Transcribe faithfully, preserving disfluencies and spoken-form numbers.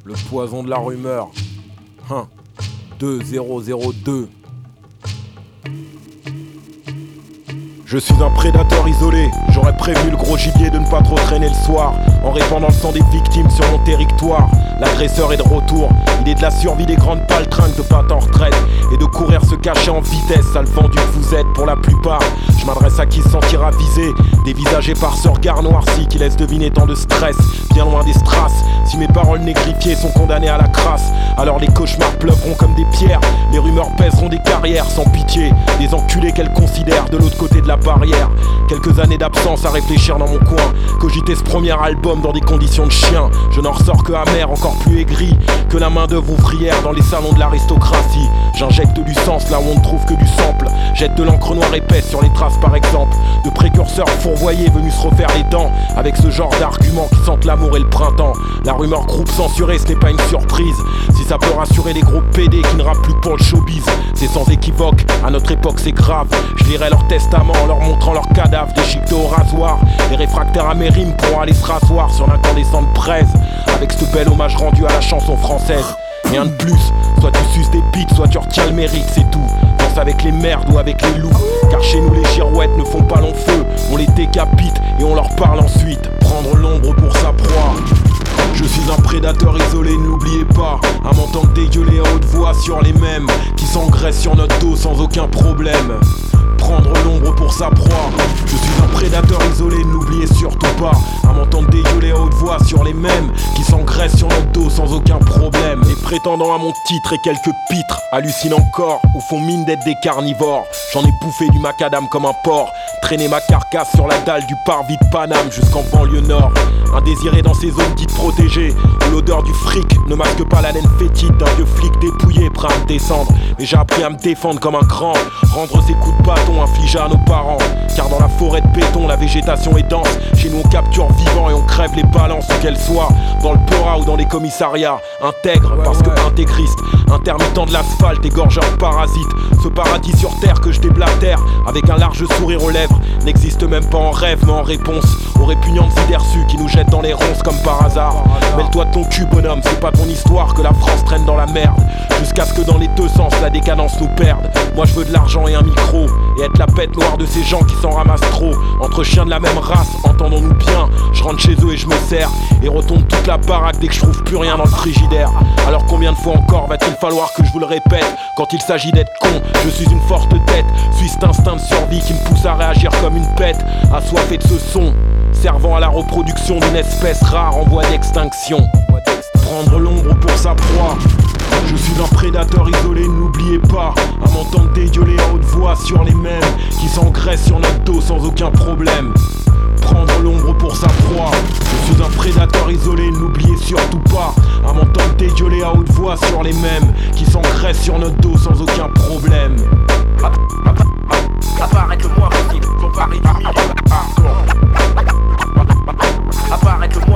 le poison de la rumeur. Hein. deux zéro zéro deux. Je suis un prédateur isolé, j'aurais prévu le gros gibier de ne pas trop traîner le soir, en répandant le sang des victimes sur mon territoire. L'agresseur est de retour, il est de la survie des grandes paltringues de pattes en retraite, et de courir se cacher en vitesse, sale vendu que vous êtes pour la plupart. Je m'adresse à qui se sentira visé, dévisagé par ce regard noirci qui laisse deviner tant de stress, bien loin des strass. Si mes paroles négrifiées sont condamnées à la crasse, alors les cauchemars pleuvront comme des pierres, les rumeurs pèseront des carrières sans pitié, des enculés qu'elles considèrent de l'autre côté de la barrière. Quelques années d'absence à réfléchir dans mon coin, cogiter ce premier album dans des conditions de chien. Je n'en ressors que amer, encore plus aigri que la main d'œuvre ouvrière dans les salons de l'aristocratie. J'injecte du sens là où on ne trouve que du sample, jette de l'encre noire épaisse sur les traces par exemple de précurseurs fourvoyés venus se refaire les dents avec ce genre d'arguments qui sentent l'amour et le printemps. La rumeur groupe censuré, ce n'est pas une surprise, si ça peut rassurer les gros pédés qui ne rappent plus pour le showbiz. C'est sans équivoque, à notre époque c'est grave. Je lirai leur testament en leur montrant leurs cadavres déchiquetés au rasoir. Les réfractaires à mes rimes pourront aller se rasseoir sur l'incandescente braise avec ce bel hommage rendu à la chanson française. Rien de plus, soit tu suces des pics, soit tu retiens le mérite, c'est tout. Danse avec les merdes ou avec les loups, car chez nous les girouettes ne font pas long feu. On les décapite et on leur parle ensuite. Prendre l'ombre pour sa proie. Je suis un prédateur isolé, ne l'oubliez pas. À m'entendre dégueuler à haute voix sur les mêmes qui s'engraissent sur notre dos sans aucun problème. Prendre l'ombre pour sa proie. Je suis un prédateur isolé, ne l'oubliez surtout pas. À m'entendre dégueuler à haute voix sur les mêmes qui s'engraissent sur notre dos sans aucun problème. Les prétendants à mon titre et quelques pitres hallucinent encore ou font mine d'être des carnivores. J'en ai bouffé du macadam comme un porc, traîné ma carcasse sur la dalle du parvis de Paname jusqu'en banlieue nord. Indésiré dans ces zones dites protégées, où l'odeur du fric ne masque pas la laine fétide d'un vieux flic dépouillé prêt à me descendre. Mais j'ai appris à me défendre comme un grand, rendre ces coups de bâton infligés à nos parents. Car dans la forêt de béton, la végétation est dense. Chez nous on capture vivant et on crève les balances, où qu'elles soient, dans le Peura ou dans les commissariats. Intègre parce que intégriste, intermittent de l'asphalte, égorgeur parasite. Ce paradis sur terre que je déblatère avec un large sourire aux lèvres n'existe même pas en rêve mais en réponse aux répugnantes idées reçues qui nous jettent dans les ronces comme par hasard. Mêle-toi de ton cul bonhomme, c'est pas ton histoire que la France traîne dans la merde, jusqu'à ce que dans les deux sens la décadence nous perde. Moi je veux de l'argent et un micro, et être la bête noire de ces gens qui s'en ramassent trop. Entre chiens de la même race, entendons-nous bien. Je rentre chez eux et je me sers, et retombe toute la baraque dès que je trouve plus rien dans le frigidaire. Alors combien de fois encore va-t-il falloir que je vous le répète? Quand il s'agit d'être con, je suis une forte tête. Suis cet instinct de survie qui me pousse à réagir comme une bête, assoiffé de ce son, servant à la reproduction d'une espèce rare en voie d'extinction. Prendre l'ombre pour sa proie. Je suis un prédateur isolé, n'oubliez pas. À m'entendre dégueuler à haute voix sur les mêmes qui s'engraissent sur notre dos sans aucun problème. Prendre l'ombre pour sa proie. Je suis un prédateur isolé, n'oubliez surtout pas. À m'entendre dégueuler à haute voix sur les mêmes qui s'engraissent sur notre dos sans aucun problème. Apparaître le moins possible, comparé du milieu. Apparaître le moins